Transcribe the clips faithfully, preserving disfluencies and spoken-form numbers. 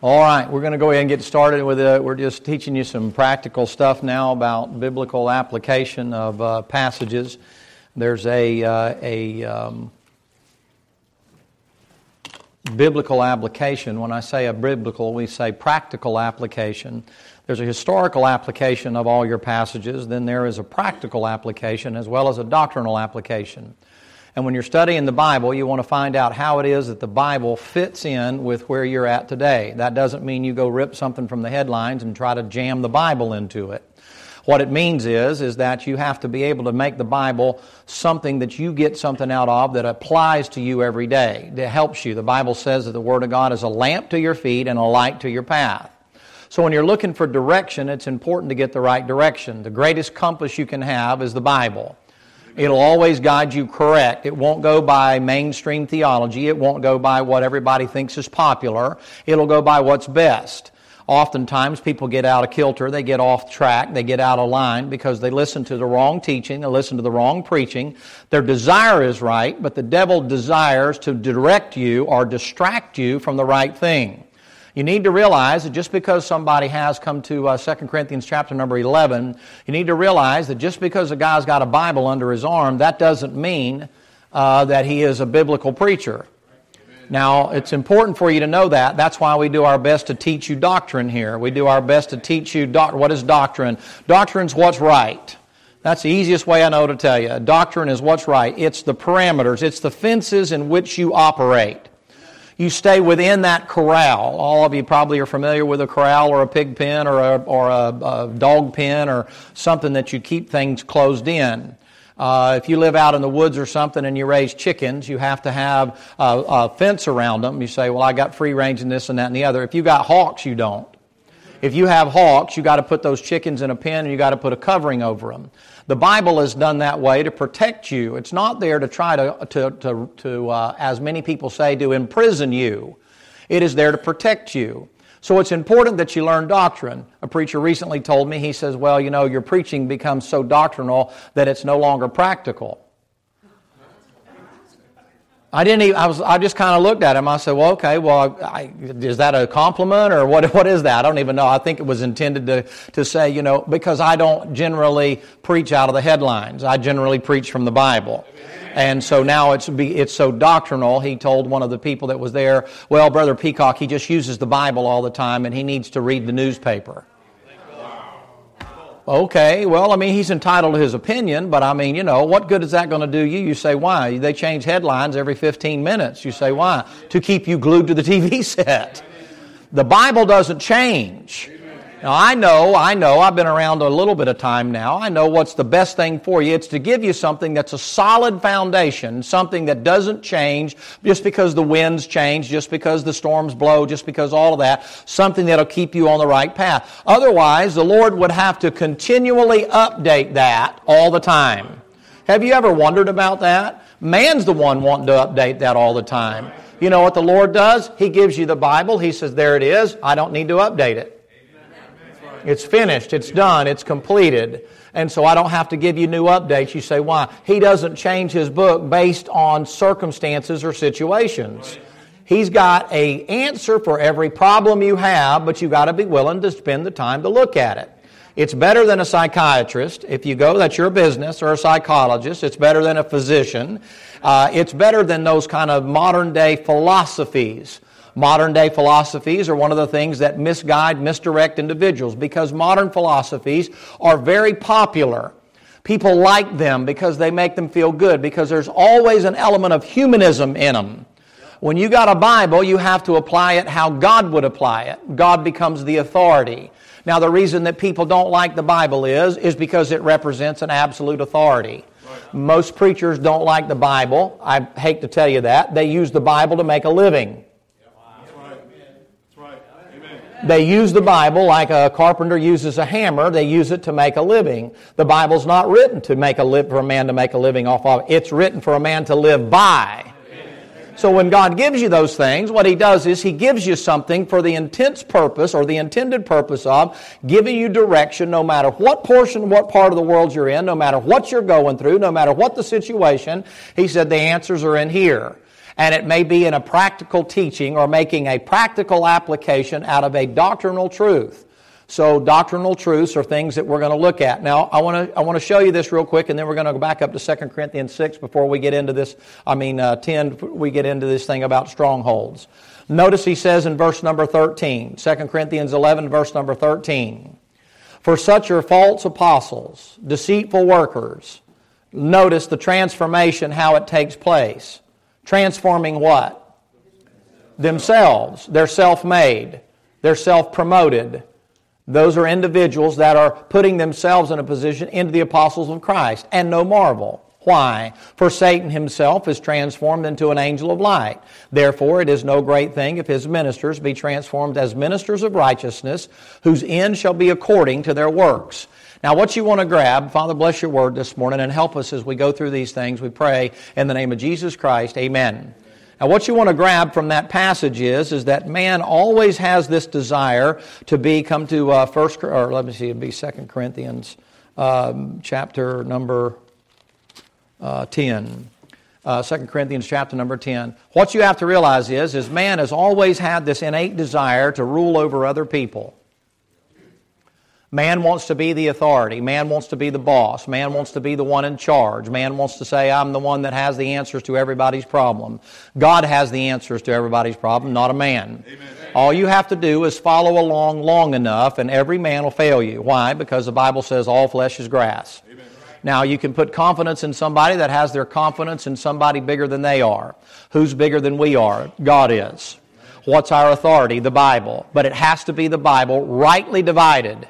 All right, we're going to go ahead and get started with it. We're just teaching you some practical stuff now about biblical application of uh, passages. There's a uh, a um, biblical application. When I say a biblical, we say practical application. There's a historical application of all your passages. Then there is a practical application as well as a doctrinal application. And when you're studying the Bible, you want to find out how it is that the Bible fits in with where you're at today. That doesn't mean you go rip something from the headlines and try to jam the Bible into it. What it means is, is that you have to be able to make the Bible something that you get something out of that applies to you every day, that helps you. The Bible says that the Word of God is a lamp to your feet and a light to your path. So when you're looking for direction, it's important to get the right direction. The greatest compass you can have is the Bible. It'll always guide you correct. It won't go by mainstream theology. It won't go by what everybody thinks is popular. It'll go by what's best. Oftentimes people get out of kilter, they get off track, they get out of line because they listen to the wrong teaching, they listen to the wrong preaching. Their desire is right, but the devil desires to direct you or distract you from the right thing. You need to realize that just because somebody has come to uh, Second Corinthians chapter number eleven, you need to realize that just because a guy's got a Bible under his arm, that doesn't mean uh, that he is a biblical preacher. Now, it's important for you to know that. That's why we do our best to teach you doctrine here. We do our best to teach you doc- what is doctrine. Doctrine's what's right. That's the easiest way I know to tell you. Doctrine is what's right. It's the parameters. It's the fences in which you operate. You stay within that corral. All of you probably are familiar with a corral or a pig pen or a, or a, a dog pen or something that you keep things closed in. Uh, if you live out in the woods or something and you raise chickens, you have to have a, a fence around them. You say, well, I got free range in this and that and the other. If you got hawks, you don't. If you have hawks, you got to put those chickens in a pen and you got to put a covering over them. The Bible is done that way to protect you. It's not there to try to, to, to, to uh, as many people say, to imprison you. It is there to protect you. So it's important that you learn doctrine. A preacher recently told me, he says, well, you know, your preaching becomes so doctrinal that it's no longer practical. I didn't even, I was, I just kind of looked at him. I said, well, okay, well, I, is that a compliment or what, what is that? I don't even know. I think it was intended to, to say, you know, because I don't generally preach out of the headlines. I generally preach from the Bible. And so now it's it's so doctrinal. He told one of the people that was there, well, Brother Peacock, he just uses the Bible all the time and he needs to read the newspaper. Okay, well, I mean, he's entitled to his opinion, but I mean, you know, what good is that going to do you? You say, why? They change headlines every fifteen minutes. You say, why? To keep you glued to the T V set. The Bible doesn't change. Now, I know, I know, I've been around a little bit of time now. I know what's the best thing for you. It's to give you something that's a solid foundation, something that doesn't change just because the winds change, just because the storms blow, just because all of that, something that'll keep you on the right path. Otherwise, the Lord would have to continually update that all the time. Have you ever wondered about that? Man's the one wanting to update that all the time. You know what the Lord does? He gives you the Bible. He says, there it is. I don't need to update it. It's finished, it's done, it's completed. And so I don't have to give you new updates. You say, why? He doesn't change His book based on circumstances or situations. He's got an answer for every problem you have, but you've got to be willing to spend the time to look at it. It's better than a psychiatrist. If you go, that's your business, or a psychologist. It's better than a physician. Uh, it's better than those kind of modern-day philosophies. Modern-day philosophies are one of the things that misguide, misdirect individuals because modern philosophies are very popular. People like them because they make them feel good, because there's always an element of humanism in them. When you got a Bible, you have to apply it how God would apply it. God becomes the authority. Now, the reason that people don't like the Bible is, is because it represents an absolute authority. Right. Most preachers don't like the Bible. I hate to tell you that. They use the Bible to make a living. They use the Bible like a carpenter uses a hammer. They use it to make a living. The Bible's not written to make a live for a man to make a living off of. It's written for a man to live by. So when God gives you those things, what He does is He gives you something for the intense purpose or the intended purpose of giving you direction no matter what portion, what part of the world you're in, no matter what you're going through, no matter what the situation. He said the answers are in here. And it may be in a practical teaching or making a practical application out of a doctrinal truth. So doctrinal truths are things that we're going to look at. Now, I want to I want to show you this real quick, and then we're going to go back up to Second Corinthians six before we get into this, I mean uh, ten, we get into this thing about strongholds. Notice he says in verse number thirteen, Second Corinthians eleven, verse number thirteen, for such are false apostles, deceitful workers. Notice the transformation, how it takes place. Transforming what? Themselves. They're self-made. They're self-promoted. Those are individuals that are putting themselves in a position into the apostles of Christ. And no marvel. Why? For Satan himself is transformed into an angel of light. Therefore, it is no great thing if his ministers be transformed as ministers of righteousness, whose end shall be according to their works. Now, what you want to grab, Father, bless your word this morning and help us as we go through these things. We pray in the name of Jesus Christ. Amen. Now, what you want to grab from that passage is, is that man always has this desire to be, come to uh, first, or let me see, it'd be Second Corinthians um, chapter number uh, ten. Uh, Second Corinthians chapter number ten. What you have to realize is, is man has always had this innate desire to rule over other people. Man wants to be the authority. Man wants to be the boss. Man wants to be the one in charge. Man wants to say, I'm the one that has the answers to everybody's problem. God has the answers to everybody's problem, not a man. Amen. All you have to do is follow along long enough, and every man will fail you. Why? Because the Bible says all flesh is grass. Amen. Now, you can put confidence in somebody that has their confidence in somebody bigger than they are. Who's bigger than we are? God is. What's our authority? The Bible. But it has to be the Bible rightly divided.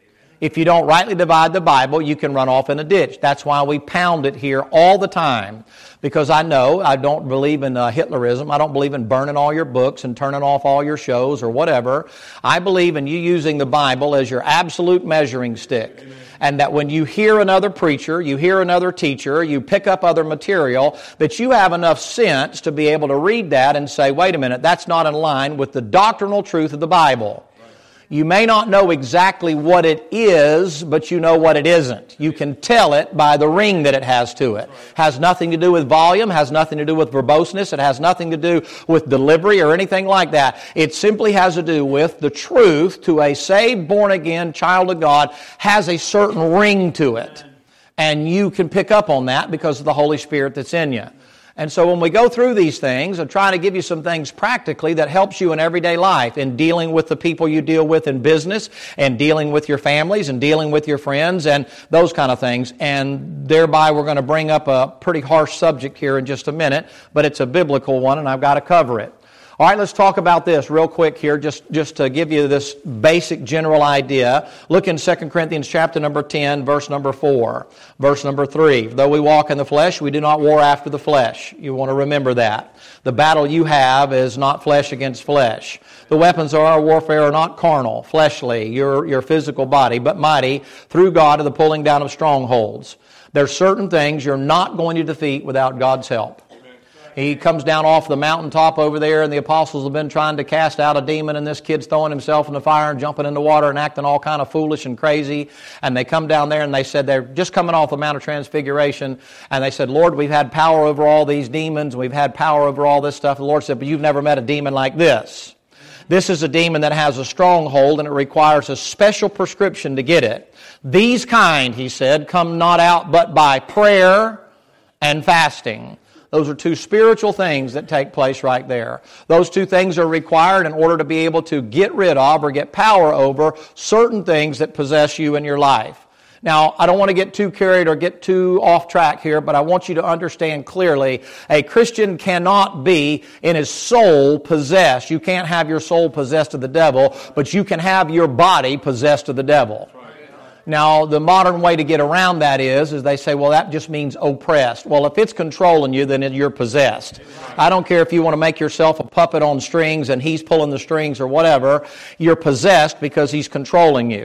If you don't rightly divide the Bible, you can run off in a ditch. That's why we pound it here all the time. Because I know I don't believe in uh, Hitlerism. I don't believe in burning all your books and turning off all your shows or whatever. I believe in you using the Bible as your absolute measuring stick. Amen. And that when you hear another preacher, you hear another teacher, you pick up other material, that you have enough sense to be able to read that and say, wait a minute, that's not in line with the doctrinal truth of the Bible. You may not know exactly what it is, but you know what it isn't. You can tell it by the ring that it has to it. Has nothing to do with volume, has nothing to do with verboseness, it has nothing to do with delivery or anything like that. It simply has to do with the truth to a saved, born-again child of God has a certain ring to it. And you can pick up on that because of the Holy Spirit that's in you. And so when we go through these things, I'm trying to give you some things practically that helps you in everyday life, in dealing with the people you deal with in business, and dealing with your families, and dealing with your friends, and those kind of things. And thereby we're going to bring up a pretty harsh subject here in just a minute, but it's a biblical one, and I've got to cover it. All right, let's talk about this real quick here, just, just to give you this basic general idea. Look in Second Corinthians chapter number ten, verse number four. Verse number three. Though we walk in the flesh, we do not war after the flesh. You want to remember that. The battle you have is not flesh against flesh. The weapons of our warfare are not carnal, fleshly, your, your physical body, but mighty through God to the pulling down of strongholds. There's certain things you're not going to defeat without God's help. He comes down off the mountaintop over there, and the apostles have been trying to cast out a demon, and this kid's throwing himself in the fire and jumping in the water and acting all kind of foolish and crazy. And they come down there, and they said they're just coming off the Mount of Transfiguration, and they said, Lord, we've had power over all these demons, we've had power over all this stuff. The Lord said, but you've never met a demon like this. This is a demon that has a stronghold, and it requires a special prescription to get it. These kind, he said, come not out but by prayer and fasting. Those are two spiritual things that take place right there. Those two things are required in order to be able to get rid of or get power over certain things that possess you in your life. Now, I don't want to get too carried or get too off track here, but I want you to understand clearly, a Christian cannot be in his soul possessed. You can't have your soul possessed of the devil, but you can have your body possessed of the devil. Now, the modern way to get around that is, is they say, well, that just means oppressed. Well, if it's controlling you, then you're possessed. I don't care if you want to make yourself a puppet on strings and he's pulling the strings or whatever. You're possessed because he's controlling you.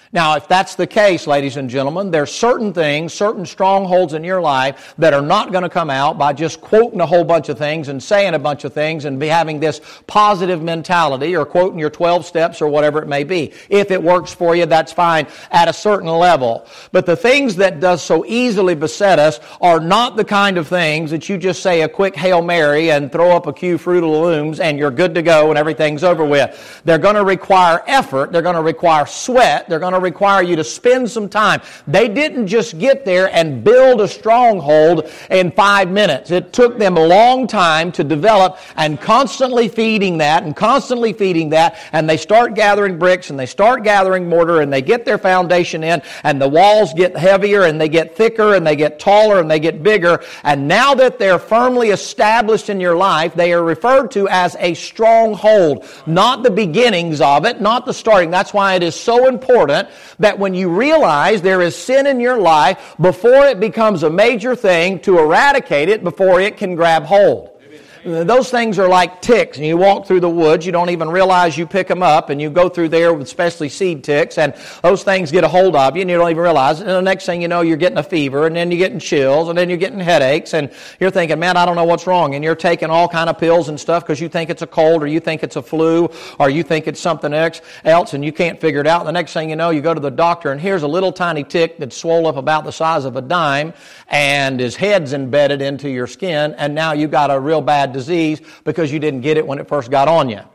Now, if that's the case, ladies and gentlemen, there's certain things, certain strongholds in your life that are not going to come out by just quoting a whole bunch of things and saying a bunch of things and be having this positive mentality or quoting your twelve steps or whatever it may be. If it works for you, that's fine at a certain level. But the things that does so easily beset us are not the kind of things that you just say a quick Hail Mary and throw up a few Fruit of the Looms and you're good to go and everything's over with. They're going to require effort. They're going to require sweat. They're going to require you to spend some time. They didn't just get there and build a stronghold in five minutes. It took them a long time to develop, and constantly feeding that and constantly feeding that, and they start gathering bricks and they start gathering mortar and they get their foundation in, and the walls get heavier and they get thicker and they get taller and they get bigger, and now that they're firmly established in your life, they are referred to as a stronghold. Not the beginnings of it, not the starting. That's why it is so important that when you realize there is sin in your life, before it becomes a major thing, to eradicate it before it can grab hold. Those things are like ticks, and you walk through the woods, you don't even realize you pick them up, and you go through there with especially seed ticks, and those things get a hold of you, and you don't even realize it, and the next thing you know, you're getting a fever, and then you're getting chills, and then you're getting headaches, and you're thinking, man, I don't know what's wrong, and you're taking all kind of pills and stuff because you think it's a cold, or you think it's a flu, or you think it's something else, and you can't figure it out, and the next thing you know, you go to the doctor, and here's a little tiny tick that's swole up about the size of a dime, and his head's embedded into your skin, and now you got a real bad disease because you didn't get it when it first got on you.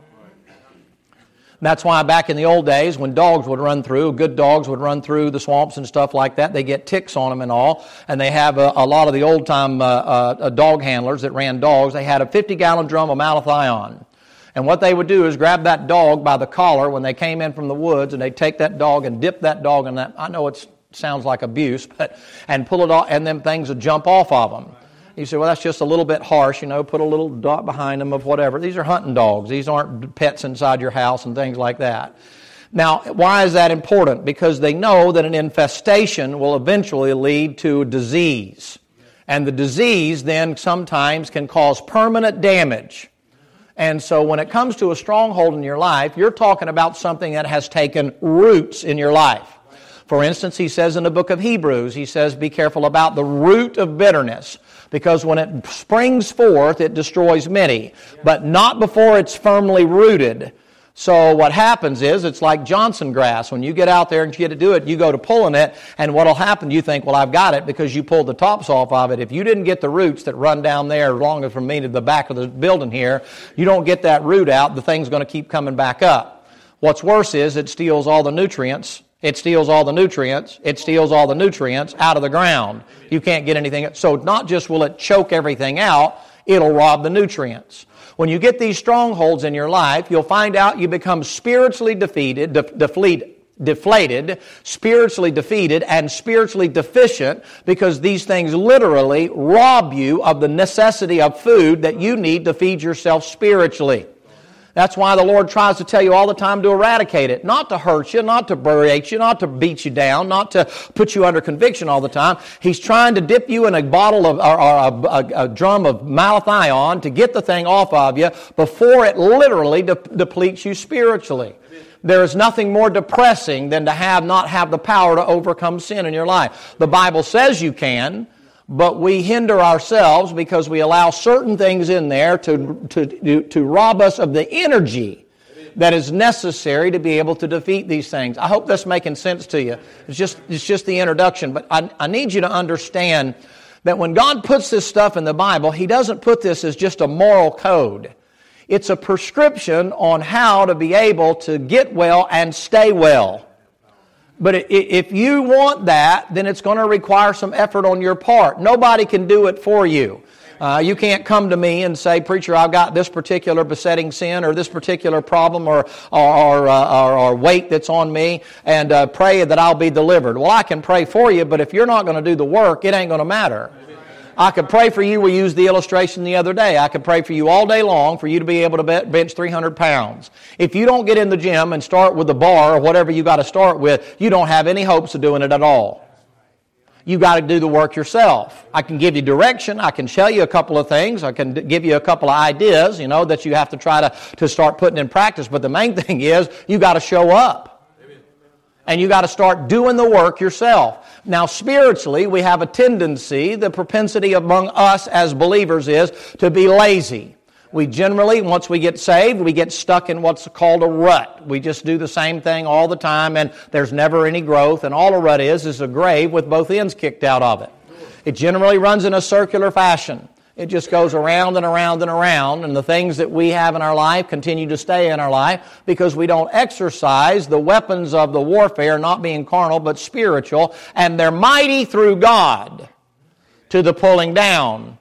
That's why back in the old days when dogs would run through, good dogs would run through the swamps and stuff like that, they get ticks on them and all, and they have a, a lot of the old-time uh, uh, dog handlers that ran dogs, they had a fifty-gallon drum of malathion. And what they would do is grab that dog by the collar when they came in from the woods, and they'd take that dog and dip that dog in that, I know it sounds like abuse, but and pull it off, and them things would jump off of them. You say, well, that's just a little bit harsh, you know, put a little dot behind them of whatever. These are hunting dogs. These aren't pets inside your house and things like that. Now, why is that important? Because they know that an infestation will eventually lead to disease. And the disease then sometimes can cause permanent damage. And so when it comes to a stronghold in your life, you're talking about something that has taken roots in your life. For instance, he says in the book of Hebrews, he says, be careful about the root of bitterness, because when it springs forth, it destroys many, but not before it's firmly rooted. So what happens is, it's like Johnson grass. When you get out there and you get to do it, you go to pulling it, and what will happen, you think, well, I've got it because you pulled the tops off of it. If you didn't get the roots that run down there, long as from me to the back of the building here, you don't get that root out, the thing's going to keep coming back up. What's worse is it steals all the nutrients. It steals all the nutrients. It steals all the nutrients out of the ground. You can't get anything. So not just will it choke everything out, it'll rob the nutrients. When you get these strongholds in your life, you'll find out you become spiritually defeated, de- deflated, deflated, spiritually defeated, and spiritually deficient, because these things literally rob you of the necessity of food that you need to feed yourself spiritually. That's why the Lord tries to tell you all the time to eradicate it. Not to hurt you, not to berate you, not to beat you down, not to put you under conviction all the time. He's trying to dip you in a bottle of, or, or a, a, a drum of malathion to get the thing off of you before it literally de- depletes you spiritually. There is nothing more depressing than to have not have the power to overcome sin in your life. The Bible says you can, but we hinder ourselves because we allow certain things in there to, to, to rob us of the energy that is necessary to be able to defeat these things. I hope that's making sense to you. It's just, it's just the introduction, but I, I need you to understand that when God puts this stuff in the Bible, He doesn't put this as just a moral code. It's a prescription on how to be able to get well and stay well. But if you want that, then it's going to require some effort on your part. Nobody can do it for you. Uh, you can't come to me and say, preacher, I've got this particular besetting sin or this particular problem or or, or, uh, or, or weight that's on me, and uh, pray that I'll be delivered. Well, I can pray for you, but if you're not going to do the work, it ain't going to matter. I could pray for you. We used the illustration the other day. I could pray for you all day long for you to be able to bench three hundred pounds. If you don't get in the gym and start with the bar or whatever you got to start with, you don't have any hopes of doing it at all. You got to do the work yourself. I can give you direction. I can tell you a couple of things. I can give you a couple of ideas, you know, that you have to try to, to start putting in practice. But the main thing is you got to show up. And you got to start doing the work yourself. Now, spiritually, we have a tendency, the propensity among us as believers is to be lazy. We generally, once we get saved, we get stuck in what's called a rut. We just do the same thing all the time, and there's never any growth. And all a rut is, is a grave with both ends kicked out of it. It generally runs in a circular fashion. It just goes around and around and around, and the things that we have in our life continue to stay in our life because we don't exercise the weapons of the warfare, not being carnal but spiritual, and they're mighty through God to the pulling down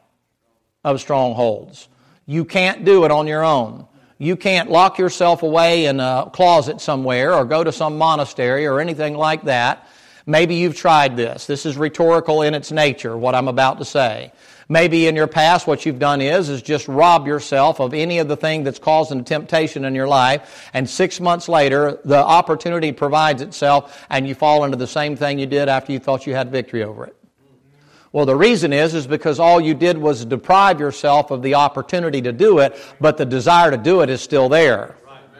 of strongholds. You can't do it on your own. You can't lock yourself away in a closet somewhere or go to some monastery or anything like that. Maybe you've tried this. This is rhetorical in its nature, what I'm about to say. Maybe in your past what you've done is, is just rob yourself of any of the thing that's causing temptation in your life, and six months later the opportunity provides itself and you fall into the same thing you did after you thought you had victory over it. Well, the reason is, is because all you did was deprive yourself of the opportunity to do it, but the desire to do it is still there.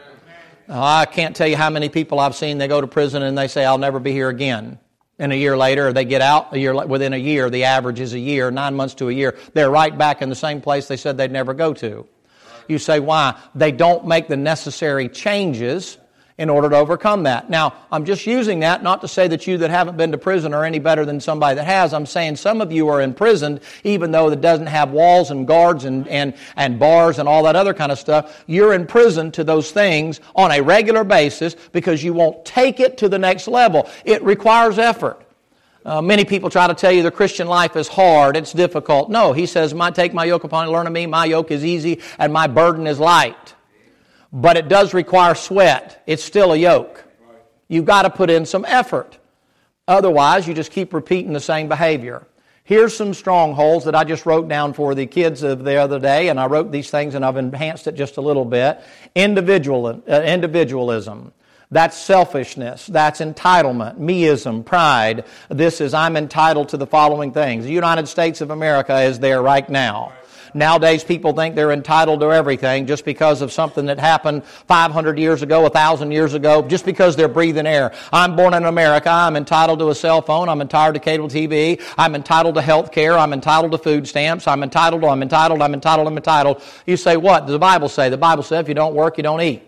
Now, I can't tell you how many people I've seen, they go to prison and they say, I'll never be here again. And a year later, they get out, a year within a year, the average is a year, nine months to a year, they're right back in the same place they said they'd never go to. You say, why? They don't make the necessary changes in order to overcome that. Now, I'm just using that not to say that you that haven't been to prison are any better than somebody that has. I'm saying some of you are imprisoned, even though it doesn't have walls and guards and, and, and bars and all that other kind of stuff. You're imprisoned to those things on a regular basis because you won't take it to the next level. It requires effort. Uh, many people try to tell you the Christian life is hard, it's difficult. No, he says, "My take my yoke upon you, learn of me, my yoke is easy and my burden is light." But it does require sweat. It's still a yoke. You've got to put in some effort. Otherwise, you just keep repeating the same behavior. Here's some strongholds that I just wrote down for the kids of the other day, and I wrote these things and I've enhanced it just a little bit. Individual, uh, individualism. That's selfishness. That's entitlement, meism, pride. This is, I'm entitled to the following things. The United States of America is there right now. Nowadays, people think they're entitled to everything just because of something that happened five hundred years ago, one thousand years ago, just because they're breathing air. I'm born in America. I'm entitled to a cell phone. I'm entitled to cable T V. I'm entitled to health care. I'm entitled to food stamps. I'm entitled to, I'm entitled, I'm entitled, I'm entitled. You say, what does the Bible say? The Bible says if you don't work, you don't eat.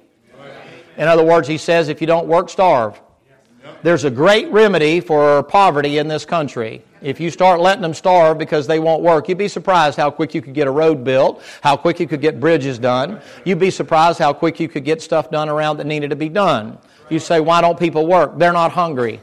In other words, he says if you don't work, starve. There's a great remedy for poverty in this country. If you start letting them starve because they won't work, you'd be surprised how quick you could get a road built, how quick you could get bridges done. You'd be surprised how quick you could get stuff done around that needed to be done. You say, why don't people work? They're not hungry.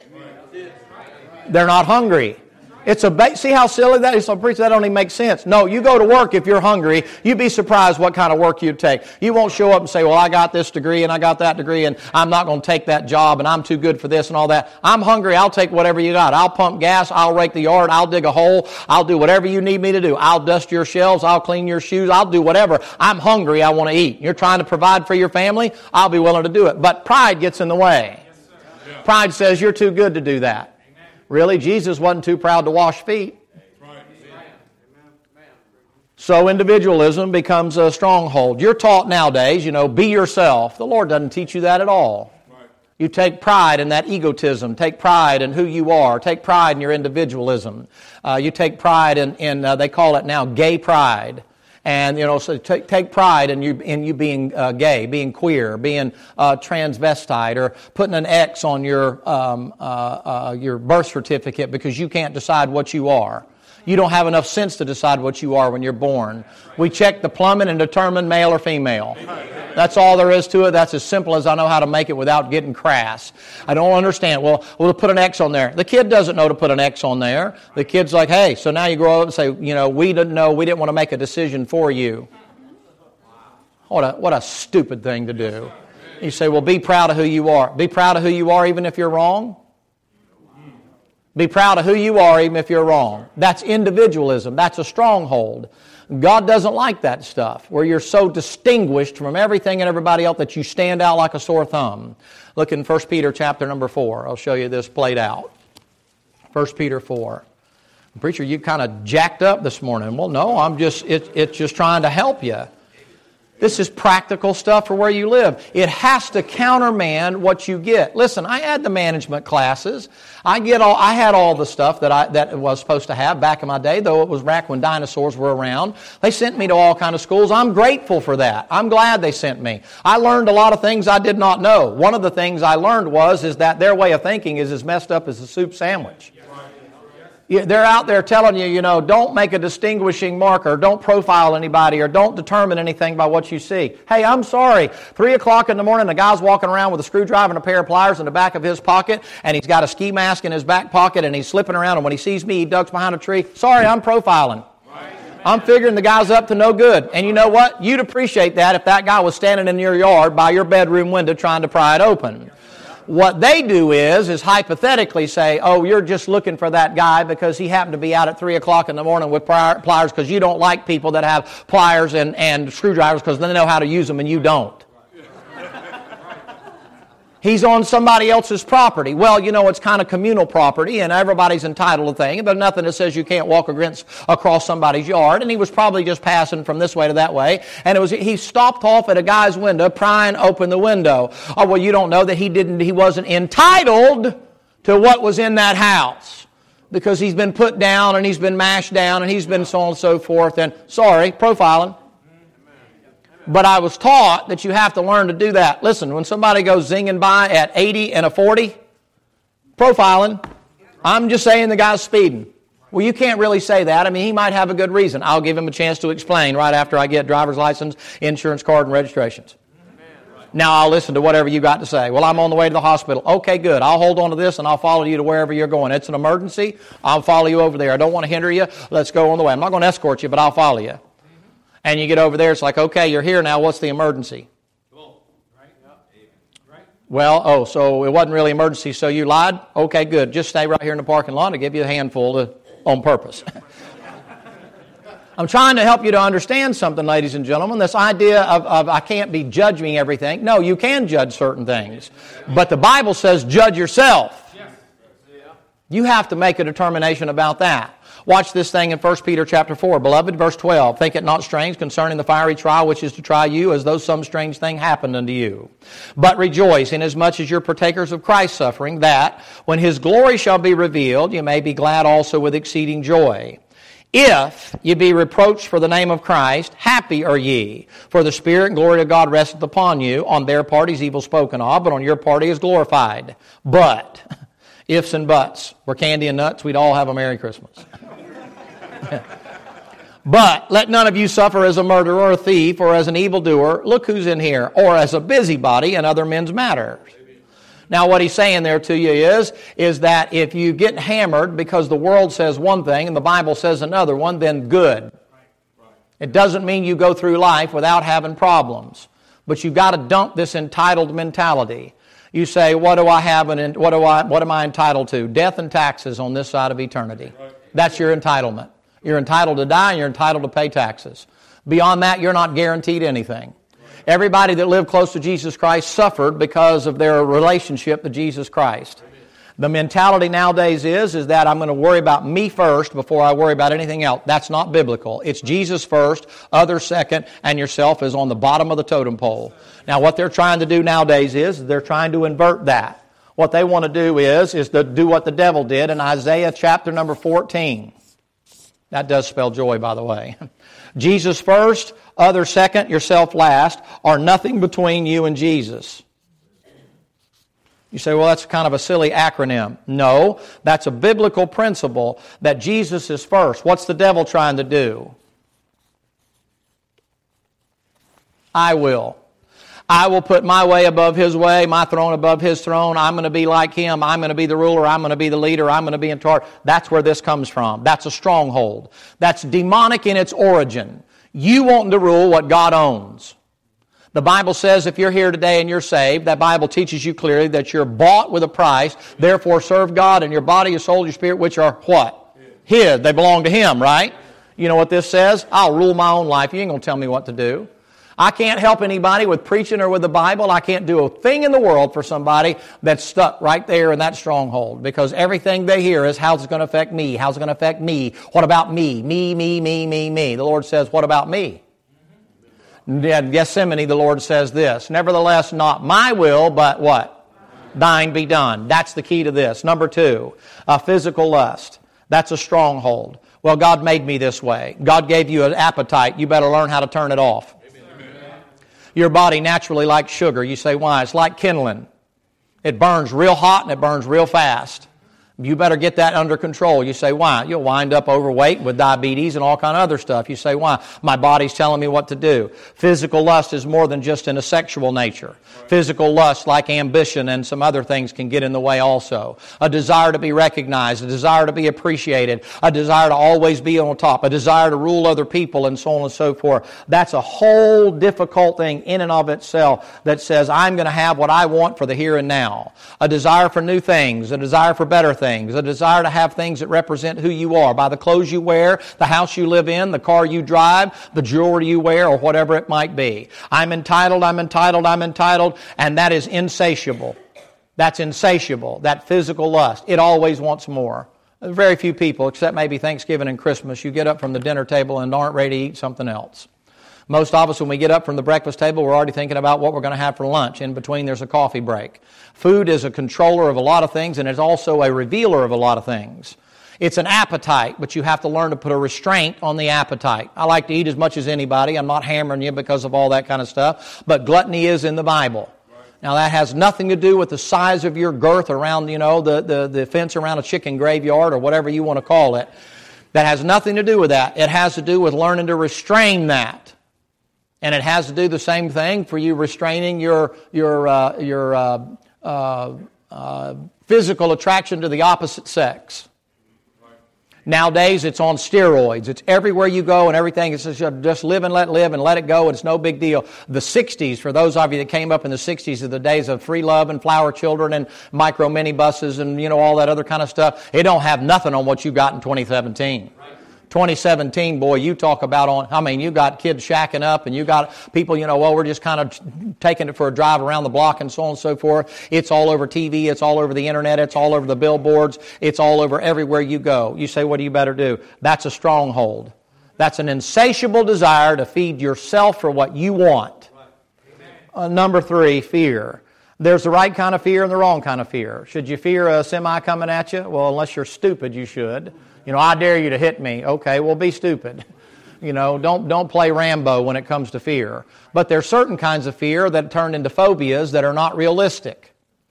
They're not hungry. It's a ba- see how silly that is? So preacher, that don't even make sense. No, you go to work if you're hungry. You'd be surprised what kind of work you'd take. You won't show up and say, well, I got this degree and I got that degree and I'm not going to take that job and I'm too good for this and all that. I'm hungry. I'll take whatever you got. I'll pump gas. I'll rake the yard. I'll dig a hole. I'll do whatever you need me to do. I'll dust your shelves. I'll clean your shoes. I'll do whatever. I'm hungry. I want to eat. You're trying to provide for your family. I'll be willing to do it. But pride gets in the way. Pride says you're too good to do that. Really, Jesus wasn't too proud to wash feet. So individualism becomes a stronghold. You're taught nowadays, you know, be yourself. The Lord doesn't teach you that at all. Right. You take pride in that egotism. Take pride in who you are. Take pride in your individualism. Uh, you take pride in, in uh, they call it now gay pride. And, you know, so take, take pride in you, in you being uh, gay, being queer, being uh, transvestite, or putting an X on your, um, uh, uh, your birth certificate because you can't decide what you are. You don't have enough sense to decide what you are when you're born. We check the plumbing and determine male or female. That's all there is to it. That's as simple as I know how to make it without getting crass. I don't understand. Well, we'll put an X on there. The kid doesn't know to put an X on there. The kid's like, hey, so now you grow up and say, you know, we didn't know, we didn't want to make a decision for you. What a, what a stupid thing to do. You say, well, be proud of who you are. Be proud of who you are even if you're wrong. Be proud of who you are even if you're wrong. That's individualism. That's a stronghold. God doesn't like that stuff, where you're so distinguished from everything and everybody else that you stand out like a sore thumb. Look in First Peter chapter number four. I'll show you this played out. First Peter four. Preacher, you kind of jacked up this morning. Well, no, I'm just, it, it's just trying to help you. This is practical stuff for where you live. It has to countermand what you get. Listen, I had the management classes. I get all. I had all the stuff that I that was supposed to have back in my day, though it was back when dinosaurs were around. They sent me to all kind of schools. I'm grateful for that. I'm glad they sent me. I learned a lot of things I did not know. One of the things I learned was is that their way of thinking is as messed up as a soup sandwich. They're out there telling you, you know, don't make a distinguishing marker, don't profile anybody, or don't determine anything by what you see. Hey, I'm sorry. Three o'clock in the morning, the guy's walking around with a screwdriver and a pair of pliers in the back of his pocket, and he's got a ski mask in his back pocket, and he's slipping around, and when he sees me, he ducks behind a tree. Sorry, I'm profiling. I'm figuring the guy's up to no good. And you know what? You'd appreciate that if that guy was standing in your yard by your bedroom window trying to pry it open. What they do is, is hypothetically say, oh, you're just looking for that guy because he happened to be out at three o'clock in the morning with pliers because you don't like people that have pliers and, and screwdrivers because they know how to use them and you don't. He's on somebody else's property. Well, you know, it's kind of communal property and everybody's entitled to things, but nothing that says you can't walk against, across somebody's yard. And he was probably just passing from this way to that way. And it was he stopped off at a guy's window, prying open the window. Oh, well, you don't know that he didn't, he wasn't entitled to what was in that house because he's been put down and he's been mashed down and he's been so on and so forth. And sorry, profiling. But I was taught that you have to learn to do that. Listen, when somebody goes zinging by at eighty and a forty, profiling, I'm just saying the guy's speeding. Well, you can't really say that. I mean, he might have a good reason. I'll give him a chance to explain right after I get driver's license, insurance card, and registrations. Now I'll listen to whatever you got to say. Well, I'm on the way to the hospital. Okay, good. I'll hold on to this and I'll follow you to wherever you're going. It's an emergency. I'll follow you over there. I don't want to hinder you. Let's go on the way. I'm not going to escort you, but I'll follow you. And you get over there, it's like, okay, you're here now, what's the emergency? Well, oh, so it wasn't really emergency, so you lied? Okay, good. Just stay right here in the parking lot. I'll give you a handful to, on purpose. I'm trying to help you to understand something, ladies and gentlemen, this idea of, of I can't be judging everything. No, you can judge certain things. But the Bible says judge yourself. You have to make a determination about that. Watch this thing in First Peter chapter four. Beloved, verse twelve, think it not strange concerning the fiery trial which is to try you, as though some strange thing happened unto you. But rejoice, inasmuch as you're partakers of Christ's suffering, that, when His glory shall be revealed, you may be glad also with exceeding joy. If ye be reproached for the name of Christ, happy are ye, for the Spirit and glory of God resteth upon you. On their part is evil spoken of, but on your part is glorified. But, ifs and buts, were candy and nuts, we'd all have a Merry Christmas. But let none of you suffer as a murderer or a thief or as an evildoer. Look who's in here. Or as a busybody in other men's matters. Now what he's saying there to you is, is that if you get hammered because the world says one thing and the Bible says another one, then good. It doesn't mean you go through life without having problems. But you've got to dump this entitled mentality. You say, what do I have and what do I what am I entitled to? Death and taxes on this side of eternity. That's your entitlement. You're entitled to die and you're entitled to pay taxes. Beyond that, you're not guaranteed anything. Everybody that lived close to Jesus Christ suffered because of their relationship to Jesus Christ. The mentality nowadays is, is that I'm going to worry about me first before I worry about anything else. That's not biblical. It's Jesus first, others second, and yourself is on the bottom of the totem pole. Now what they're trying to do nowadays is they're trying to invert that. What they want to do is, is to do what the devil did in Isaiah chapter number fourteen. That does spell joy, by the way. Jesus first, others second, yourself last, are nothing between you and Jesus. You say, well, that's kind of a silly acronym. No, that's a biblical principle that Jesus is first. What's the devil trying to do? I will. I will put my way above his way, my throne above his throne. I'm going to be like him. I'm going to be the ruler. I'm going to be the leader. I'm going to be in charge. That's where this comes from. That's a stronghold. That's demonic in its origin. You wanting to rule what God owns. The Bible says if you're here today and you're saved, that Bible teaches you clearly that you're bought with a price. Therefore serve God and your body, your soul, your spirit, which are what? His. They belong to Him, right? You know what this says? I'll rule my own life. You ain't going to tell me what to do. I can't help anybody with preaching or with the Bible. I can't do a thing in the world for somebody that's stuck right there in that stronghold, because everything they hear is, how's it going to affect me? How's it going to affect me? What about me? Me, me, me, me, me. The Lord says, what about me? In Gethsemane, the Lord says this, nevertheless, not my will, but what? Thine be done. That's the key to this. Number two, a physical lust. That's a stronghold. Well, God made me this way. God gave you an appetite. You better learn how to turn it off. Amen. Your body naturally likes sugar. You say, why? It's like kindling. It burns real hot and it burns real fast. You better get that under control. You say, why? You'll wind up overweight with diabetes and all kind of other stuff. You say, why? My body's telling me what to do. Physical lust is more than just in a sexual nature. Right. Physical lust, like ambition and some other things, can get in the way also. A desire to be recognized, a desire to be appreciated, a desire to always be on top, a desire to rule other people, and so on and so forth. That's a whole difficult thing in and of itself that says, I'm going to have what I want for the here and now. A desire for new things, a desire for better things. Things, a desire to have things that represent who you are by the clothes you wear, the house you live in, the car you drive, the jewelry you wear, or whatever it might be. I'm entitled, I'm entitled, I'm entitled, and that is insatiable. That's insatiable, that physical lust. It always wants more. Very few people, except maybe Thanksgiving and Christmas, you get up from the dinner table and aren't ready to eat something else. Most of us, when we get up from the breakfast table, we're already thinking about what we're going to have for lunch. In between, there's a coffee break. Food is a controller of a lot of things, and it's also a revealer of a lot of things. It's an appetite, but you have to learn to put a restraint on the appetite. I like to eat as much as anybody. I'm not hammering you because of all that kind of stuff, but gluttony is in the Bible. Now, that has nothing to do with the size of your girth around, you know, the, the, the fence around a chicken graveyard or whatever you want to call it. That has nothing to do with that. It has to do with learning to restrain that. And it has to do the same thing for you restraining your your uh, your uh, uh, uh, physical attraction to the opposite sex. Nowadays, it's on steroids. It's everywhere you go and everything. It's just, just live and let live and let it go. It's no big deal. The sixties, for those of you that came up in the sixties, are the days of free love and flower children and micro minibuses and, you know, all that other kind of stuff. It don't have nothing on what you got in twenty seventeen. twenty seventeen, boy, you talk about on, I mean, you got kids shacking up and you got people, you know, well, we're just kind of taking it for a drive around the block and so on and so forth. It's all over T V. It's all over the internet. It's all over the billboards. It's all over everywhere you go. You say, what do you better do? That's a stronghold. That's an insatiable desire to feed yourself for what you want. Uh, number three, fear. There's the right kind of fear and the wrong kind of fear. Should you fear a semi coming at you? Well, unless you're stupid, you should. You know, I dare you to hit me. Okay, well, be stupid. You know, don't don't play Rambo when it comes to fear. But there's certain kinds of fear that turn into phobias that are not realistic.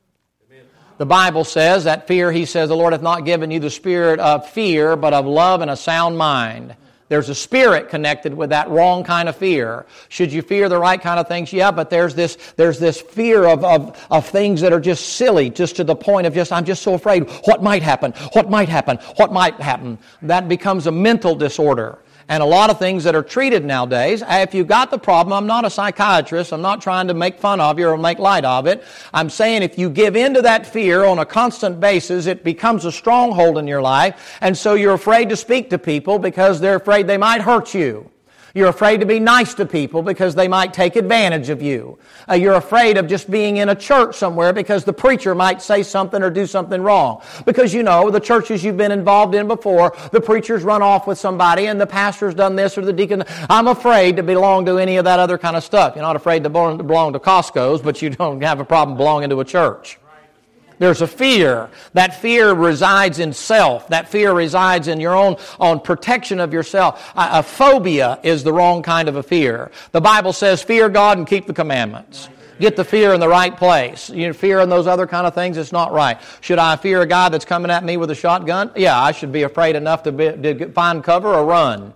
The Bible says that fear, he says, the Lord hath not given you the spirit of fear, but of love and a sound mind. There's a spirit connected with that wrong kind of fear. Should you fear the right kind of things? Yeah, but there's this there's this fear of, of, of things that are just silly, just to the point of just, I'm just so afraid. What might happen? What might happen? What might happen? That becomes a mental disorder. And a lot of things that are treated nowadays, if you've got the problem, I'm not a psychiatrist, I'm not trying to make fun of you or make light of it. I'm saying if you give in to that fear on a constant basis, it becomes a stronghold in your life. And so you're afraid to speak to people because they're afraid they might hurt you. You're afraid to be nice to people because they might take advantage of you. Uh, you're afraid of just being in a church somewhere because the preacher might say something or do something wrong. Because, you know, the churches you've been involved in before, the preacher's run off with somebody and the pastor's done this or the deacon. I'm afraid to belong to any of that other kind of stuff. You're not afraid to belong to Costco's, but you don't have a problem belonging to a church. There's a fear. That fear resides in self. That fear resides in your own, own protection of yourself. A, a phobia is the wrong kind of a fear. The Bible says, fear God and keep the commandments. Get the fear in the right place. You know, fear in those other kind of things, it's not right. Should I fear a guy that's coming at me with a shotgun? Yeah, I should be afraid enough to, be, to find cover or run.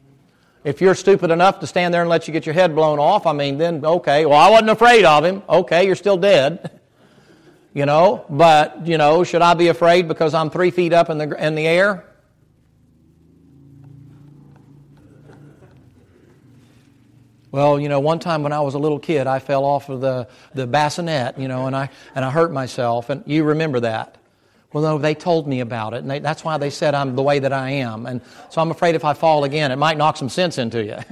If you're stupid enough to stand there and let you get your head blown off, I mean, then, okay, well, I wasn't afraid of him. Okay, you're still dead. You know, but, you know, should I be afraid because I'm three feet up in the in the air? Well, you know, one time when I was a little kid, I fell off of the, the bassinet, you know, and I and I hurt myself. And you remember that. Well, no, they told me about it, and they, that's why they said I'm the way that I am. And so I'm afraid if I fall again, it might knock some sense into you.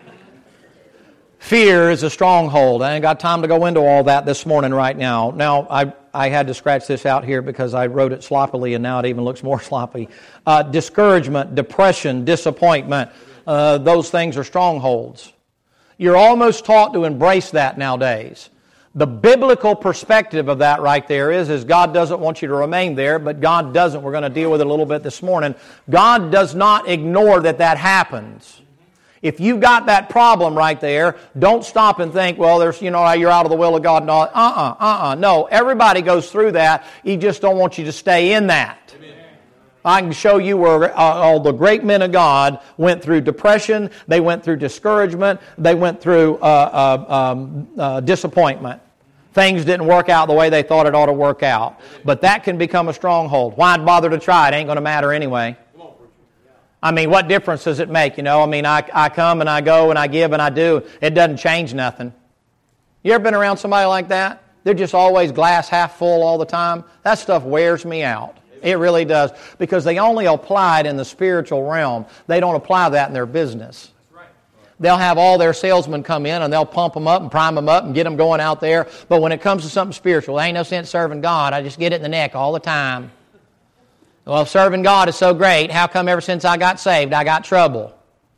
Fear is a stronghold. I ain't got time to go into all that this morning right now. Now, I I had to scratch this out here because I wrote it sloppily, and now it even looks more sloppy. Uh, discouragement, depression, disappointment, uh, those things are strongholds. You're almost taught to embrace that nowadays. The biblical perspective of that right there is, is God doesn't want you to remain there, but God doesn't. We're going to deal with it a little bit this morning. God does not ignore that that happens. If you've got that problem right there, don't stop and think, well, there's, you know, you're out of the will of God and all. Uh-uh, uh-uh. No, everybody goes through that. He just don't want you to stay in that. Amen. I can show you where uh, all the great men of God went through depression, they went through discouragement, they went through uh, uh, um, uh, disappointment. Things didn't work out the way they thought it ought to work out. But that can become a stronghold. Why bother to try? It ain't going to matter anyway. I mean, what difference does it make? You know, I mean, I, I come and I go and I give and I do. It doesn't change nothing. You ever been around somebody like that? They're just always glass half full all the time. That stuff wears me out. It really does. Because they only apply it in the spiritual realm. They don't apply that in their business. They'll have all their salesmen come in and they'll pump them up and prime them up and get them going out there. But when it comes to something spiritual, there ain't no sense serving God. I just get it in the neck all the time. Well, serving God is so great. How come ever since I got saved, I got trouble?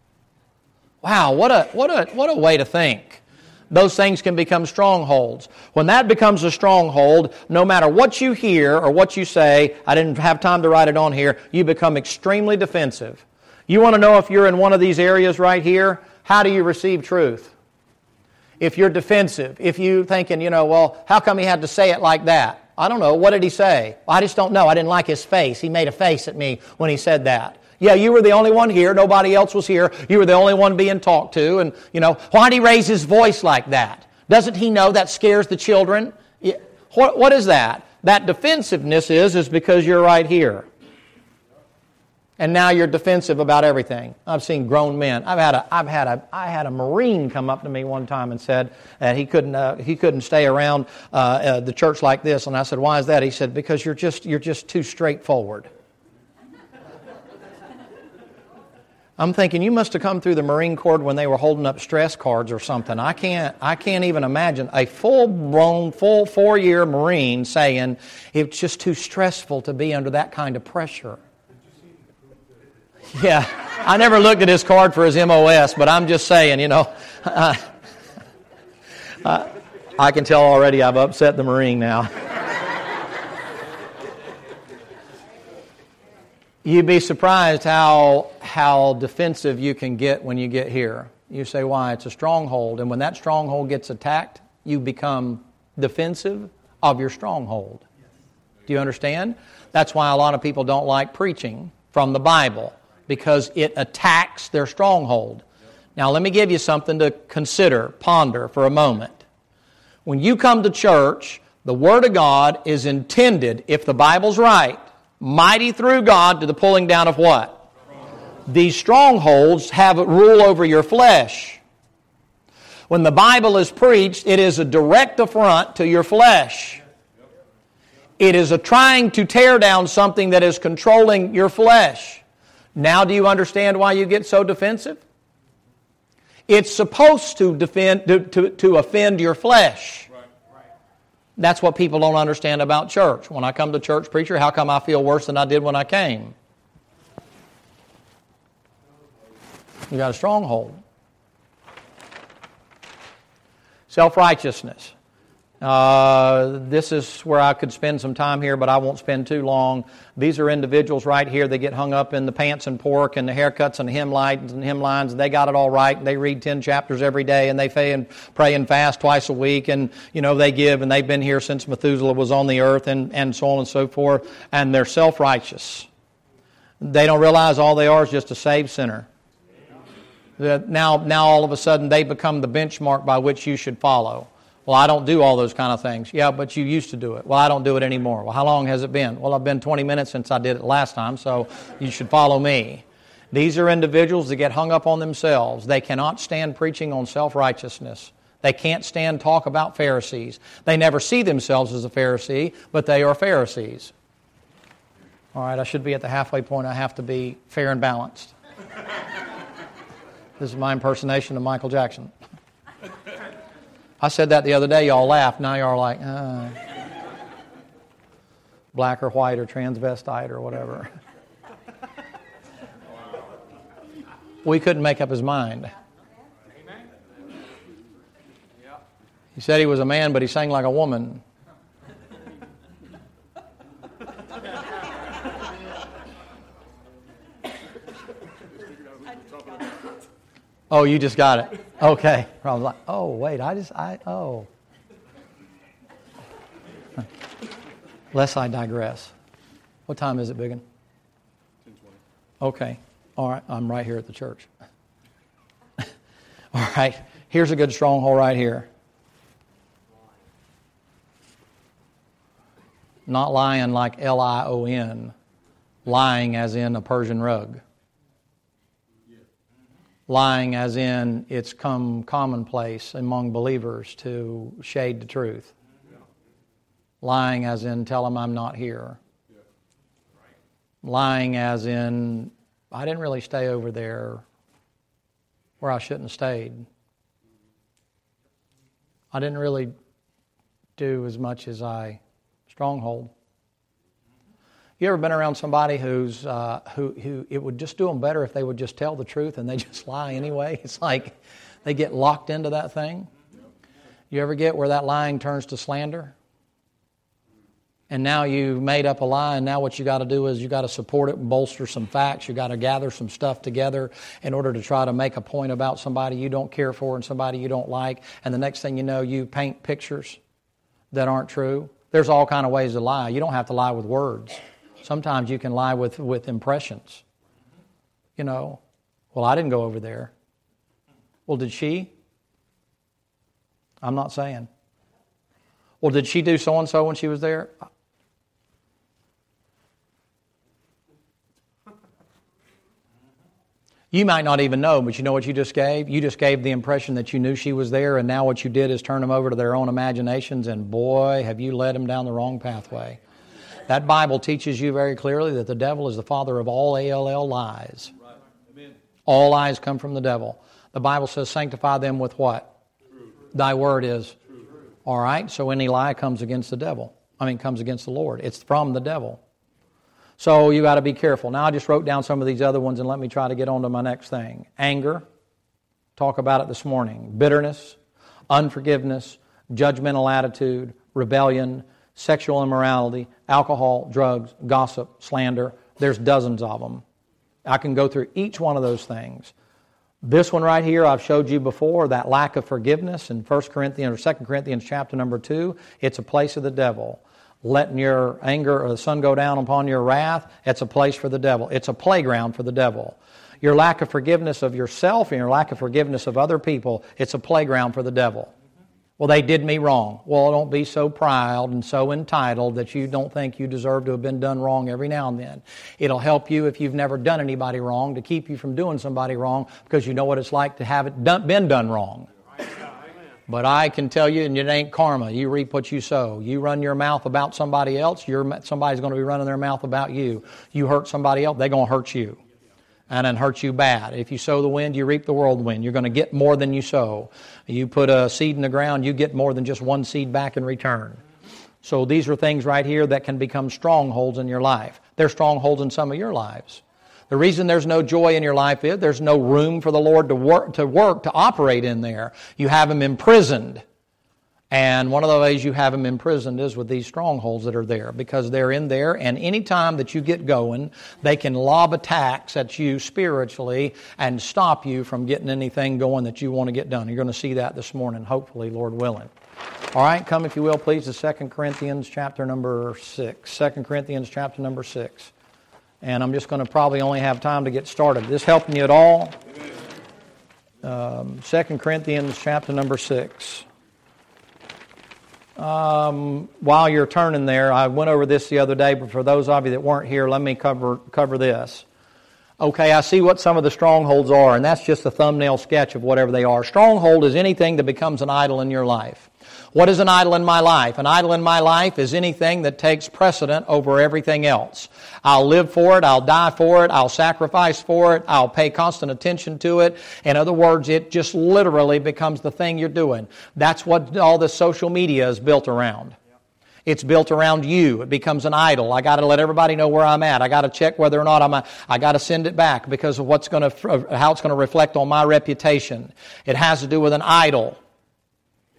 Wow, what a what a what a way to think. Those things can become strongholds. When that becomes a stronghold, no matter what you hear or what you say, I didn't have time to write it on here, you become extremely defensive. You want to know if you're in one of these areas right here? How do you receive truth? If you're defensive, if you're thinking, you know, well, how come he had to say it like that? I don't know. What did he say? Well, I just don't know. I didn't like his face. He made a face at me when he said that. Yeah, you were the only one here. Nobody else was here. You were the only one being talked to. And, you know, why did he raise his voice like that? Doesn't he know that scares the children? What, what is that? That defensiveness is, is because you're right here. And now you're defensive about everything. I've seen grown men. I've had a, I've had a, I had a Marine come up to me one time and said that he couldn't, uh, he couldn't stay around uh, uh, the church like this. And I said, "Why is that?" He said, "Because you're just, you're just too straightforward." I'm thinking, you must have come through the Marine Corps when they were holding up stress cards or something. I can't, I can't even imagine a full-blown, full four-year Marine saying it's just too stressful to be under that kind of pressure. Yeah, I never looked at his card for his M O S, but I'm just saying, you know, uh, uh, I can tell already I've upset the Marine now. You'd be surprised how how defensive you can get when you get here. You say, why? It's a stronghold, and when that stronghold gets attacked, you become defensive of your stronghold. Do you understand? That's why a lot of people don't like preaching from the Bible, because it attacks their stronghold. Now, let me give you something to consider, ponder for a moment. When you come to church, the Word of God is intended, if the Bible's right, mighty through God to the pulling down of what? These strongholds have rule over your flesh. When the Bible is preached, it is a direct affront to your flesh. It is a trying to tear down something that is controlling your flesh. Now do you understand why you get so defensive? It's supposed to defend to, to, to offend your flesh. Right. Right. That's what people don't understand about church. When I come to church, preacher, how come I feel worse than I did when I came? You got a stronghold. Self-righteousness. Uh, this is where I could spend some time here, but I won't spend too long. These are individuals right here. They get hung up in the pants and pork and the haircuts and the hymnlines and hymnlines, and they got it all right. They read ten chapters every day, and they pray and pray and fast twice a week, and you know they give, and they've been here since Methuselah was on the earth, and, and so on and so forth. And they're self-righteous. They don't realize all they are is just a saved sinner. That now, now all of a sudden they become the benchmark by which you should follow. Well, I don't do all those kind of things. Yeah, but you used to do it. Well, I don't do it anymore. Well, how long has it been? Well, I've been twenty minutes since I did it last time, so you should follow me. These are individuals that get hung up on themselves. They cannot stand preaching on self-righteousness. They can't stand talk about Pharisees. They never see themselves as a Pharisee, but they are Pharisees. All right, I should be at the halfway point. I have to be fair and balanced. This is my impersonation of Michael Jackson. I said that the other day, y'all laughed. Now y'all are like, uh, black or white or transvestite or whatever. We couldn't make up his mind. He said he was a man, but he sang like a woman. Oh, you just got it. Okay. I was like, oh, wait, I just, I, oh. Lest I digress. What time is it, Biggin? ten twenty. Okay. All right. I'm right here at the church. All right. Here's a good stronghold right here. Not lying like L I O N. Lying as in a Persian rug. Lying as in it's come commonplace among believers to shade the truth. Lying as in tell them I'm not here. Lying as in I didn't really stay over there where I shouldn't have stayed. I didn't really do as much as I stronghold. You ever been around somebody who's uh, who who it would just do them better if they would just tell the truth and they just lie anyway? It's like they get locked into that thing. You ever get where that lying turns to slander? And now you've made up a lie, and now what you got to do is you got to support it and bolster some facts. You got to gather some stuff together in order to try to make a point about somebody you don't care for and somebody you don't like. And the next thing you know, you paint pictures that aren't true. There's all kind of ways to lie. You don't have to lie with words. Sometimes you can lie with, with impressions. You know, well, I didn't go over there. Well, did she? I'm not saying. Well, did she do so-and-so when she was there? You might not even know, but you know what you just gave? You just gave the impression that you knew she was there, and now what you did is turn them over to their own imaginations, and boy, have you led them down the wrong pathway. That Bible teaches you very clearly that the devil is the father of all A L L lies. Right. Amen. All lies come from the devil. The Bible says, sanctify them with what? True. Thy word is. True. All right, so any lie comes against the devil. I mean, comes against the Lord. It's from the devil. So you got to be careful. Now I just wrote down some of these other ones and let me try to get on to my next thing. Anger. Talk about it this morning. Bitterness, unforgiveness, judgmental attitude, rebellion, sexual immorality, alcohol, drugs, gossip, slander. There's dozens of them. I can go through each one of those things. This one right here I've showed you before, that lack of forgiveness in First Corinthians or Second Corinthians chapter number two. It's a place of the devil. Letting your anger or the sun go down upon your wrath, it's a place for the devil. It's a playground for the devil. Your lack of forgiveness of yourself and your lack of forgiveness of other people, it's a playground for the devil. Well, they did me wrong. Well, don't be so proud and so entitled that you don't think you deserve to have been done wrong every now and then. It'll help you if you've never done anybody wrong to keep you from doing somebody wrong because you know what it's like to have it done, been done wrong. But I can tell you, and it ain't karma. You reap what you sow. You run your mouth about somebody else, you're, somebody's going to be running their mouth about you. You hurt somebody else, they're going to hurt you. And then hurt you bad. If you sow the wind, you reap the whirlwind. You're going to get more than you sow. You put a seed in the ground, you get more than just one seed back in return. So these are things right here that can become strongholds in your life. They're strongholds in some of your lives. The reason there's no joy in your life is there's no room for the Lord to work, to work, to operate in there. You have Him imprisoned. And one of the ways you have Him imprisoned is with these strongholds that are there, because they're in there, and any time that you get going, they can lob attacks at you spiritually and stop you from getting anything going that you want to get done. You're going to see that this morning, hopefully, Lord willing. All right, come if you will, please, to Second Corinthians chapter number six. Second Corinthians chapter number six. And I'm just going to probably only have time to get started. Is this helping you at all? Um, Second Corinthians chapter number six. Um, while you're turning there, I went over this the other day, but for those of you that weren't here, let me cover cover this. Okay, I see what some of the strongholds are, and that's just a thumbnail sketch of whatever they are. Stronghold is anything that becomes an idol in your life. What is an idol in my life? An idol in my life is anything that takes precedent over everything else. I'll live for it, I'll die for it, I'll sacrifice for it, I'll pay constant attention to it. In other words, it just literally becomes the thing you're doing. That's what all this social media is built around. It's built around you. It becomes an idol. I got to let everybody know where I'm at. I got to check whether or not I'm. A, I got to send it back because of what's going to, how it's going to reflect on my reputation. It has to do with an idol.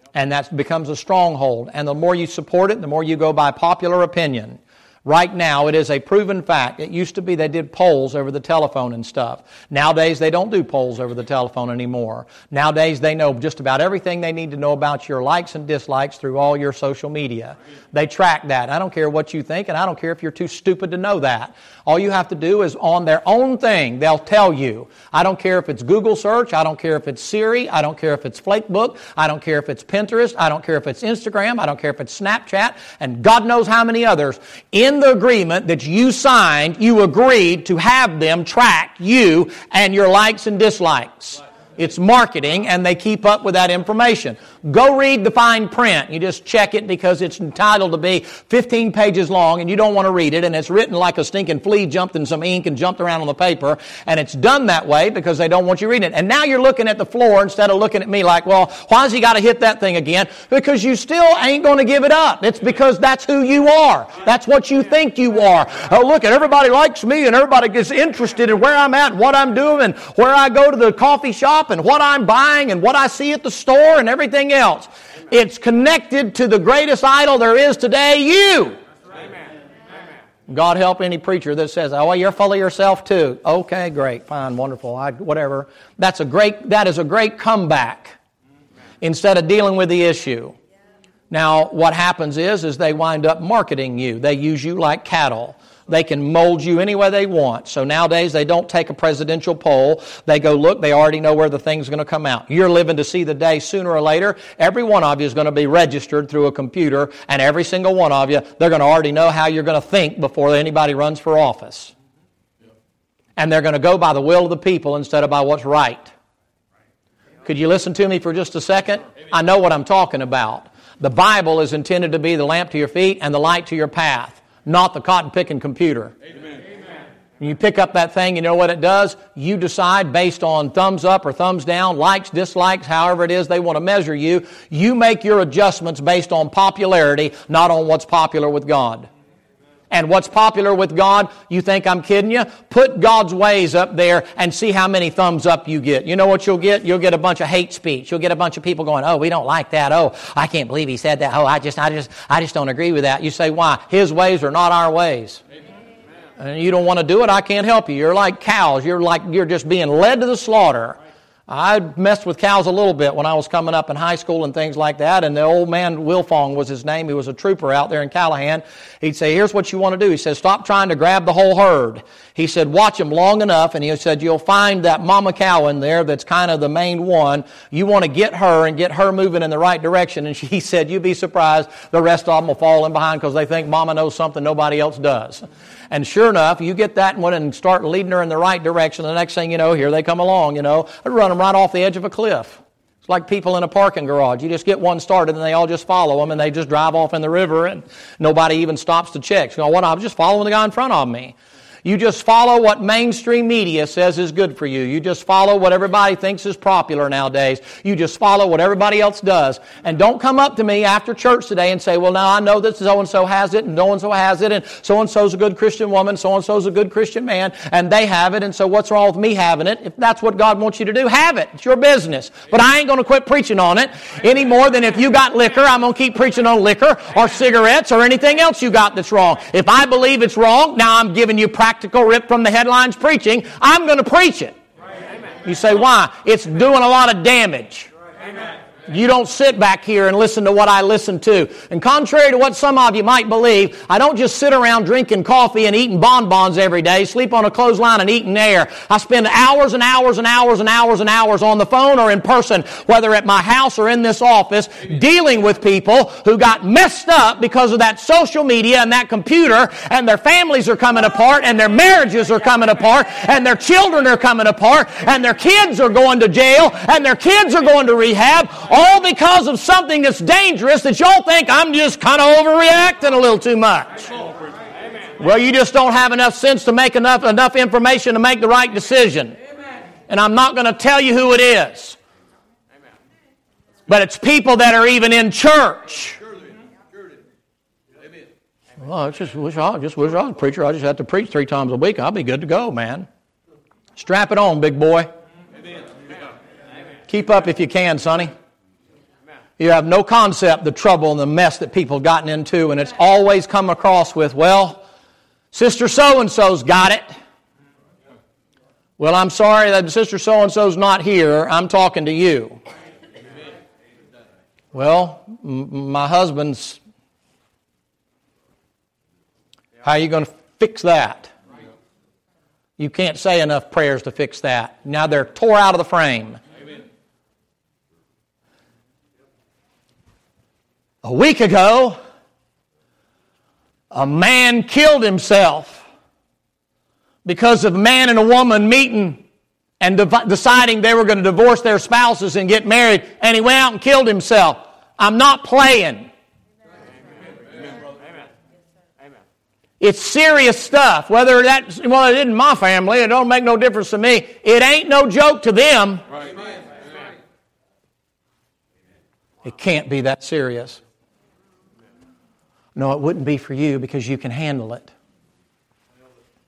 And that becomes a stronghold. And the more you support it, the more you go by popular opinion. Right now, it is a proven fact. It used to be they did polls over the telephone and stuff. Nowadays, they don't do polls over the telephone anymore. Nowadays, they know just about everything they need to know about your likes and dislikes through all your social media. They track that. I don't care what you think, and I don't care if you're too stupid to know that. All you have to do is on their own thing, they'll tell you. I don't care if it's Google search. I don't care if it's Siri. I don't care if it's Flakebook. I don't care if it's Pinterest. I don't care if it's Instagram. I don't care if it's Snapchat. And God knows how many others. In the agreement that you signed, you agreed to have them track you and your likes and dislikes. It's marketing, and they keep up with that information. Go read the fine print. You just check it because it's entitled to be fifteen pages long, and you don't want to read it, and it's written like a stinking flea jumped in some ink and jumped around on the paper, and it's done that way because they don't want you reading it. And now you're looking at the floor instead of looking at me like, well, why's he got to hit that thing again? Because you still ain't going to give it up. It's because that's who you are. That's what you think you are. Oh, look, everybody likes me, and everybody gets interested in where I'm at, what I'm doing, and where I go to the coffee shop, and what I'm buying and what I see at the store and everything else. It's connected to the greatest idol there is today, you. God help any preacher that says, oh, well, you're full of yourself too. Okay, great, fine, wonderful, I, whatever. That's a great, that is a great comeback instead of dealing with the issue. Now, what happens is, is they wind up marketing you. They use you like cattle. They can mold you any way they want. So nowadays, they don't take a presidential poll. They go, look, they already know where the thing's going to come out. You're living to see the day sooner or later. Every one of you is going to be registered through a computer, and every single one of you, they're going to already know how you're going to think before anybody runs for office. And they're going to go by the will of the people instead of by what's right. Could you listen to me for just a second? I know what I'm talking about. The Bible is intended to be the lamp to your feet and the light to your path. Not the cotton-picking computer. Amen. You pick up that thing, you know what it does? You decide based on thumbs up or thumbs down, likes, dislikes, however it is they want to measure you. You make your adjustments based on popularity, not on what's popular with God. And what's popular with God, you think I'm kidding you? Put God's ways up there and see how many thumbs up you get. You know what you'll get? You'll get a bunch of hate speech. You'll get a bunch of people going, oh, we don't like that. Oh, I can't believe he said that. Oh, I just, I just, I just don't agree with that. You say, why? His ways are not our ways. Amen. And you don't want to do it, I can't help you. You're like cows. You're like, you're just being led to the slaughter. I messed with cows a little bit when I was coming up in high school and things like that, and the old man, Wilfong was his name, he was a trooper out there in Callahan. He'd say, here's what you want to do. He said, stop trying to grab the whole herd. He said, watch them long enough, and he said, you'll find that mama cow in there that's kind of the main one. You want to get her and get her moving in the right direction. And he said, you'd be surprised, the rest of them will fall in behind because they think mama knows something nobody else does. And sure enough, you get that one and start leading her in the right direction. The next thing you know, here they come along, you know. I'd run them right off the edge of a cliff. It's like people in a parking garage. You just get one started and they all just follow them and they just drive off in the river and nobody even stops to check. So, what, I'm just following the guy in front of me. You just follow what mainstream media says is good for you. You just follow what everybody thinks is popular nowadays. You just follow what everybody else does. And don't come up to me after church today and say, well, now I know that so-and-so has it, and so-and-so has it, and so-and-so's a good Christian woman, so-and-so's a good Christian man, and they have it, and so what's wrong with me having it? If that's what God wants you to do, have it. It's your business. But I ain't going to quit preaching on it any more than if you got liquor, I'm going to keep preaching on liquor or cigarettes or anything else you got that's wrong. If I believe it's wrong, now I'm giving you practice. Practical rip from the headlines preaching, I'm going to preach it. Amen. You say, why? It's doing a lot of damage. Amen. You don't sit back here and listen to what I listen to. And contrary to what some of you might believe, I don't just sit around drinking coffee and eating bonbons every day, sleep on a clothesline and eating air. I spend hours and hours and hours and hours and hours on the phone or in person, whether at my house or in this office, dealing with people who got messed up because of that social media and that computer, and their families are coming apart, and their marriages are coming apart, and their children are coming apart, and their kids are going to jail, and their kids are going to rehab, all because of something that's dangerous that y'all think I'm just kind of overreacting a little too much. Well, you just don't have enough sense to make enough enough information to make the right decision. And I'm not going to tell you who it is. But it's people that are even in church. Well, I just wish I just wish I was a preacher. I just had to preach three times a week. I'll be good to go, man. Strap it on, big boy. Keep up if you can, sonny. You have no concept the trouble and the mess that people have gotten into, and it's always come across with, well, Sister so-and-so's got it. Well, I'm sorry that Sister so-and-so's not here. I'm talking to you. Well, m- my husband's... How are you going to fix that? You can't say enough prayers to fix that. Now they're tore out of the frame. A week ago, a man killed himself because of a man and a woman meeting and de- deciding they were going to divorce their spouses and get married, and he went out and killed himself. I'm not playing. It's serious stuff. Whether that, well, it isn't my family, it don't make no difference to me. It ain't no joke to them. It can't be that serious. No, it wouldn't be for you because you can handle it.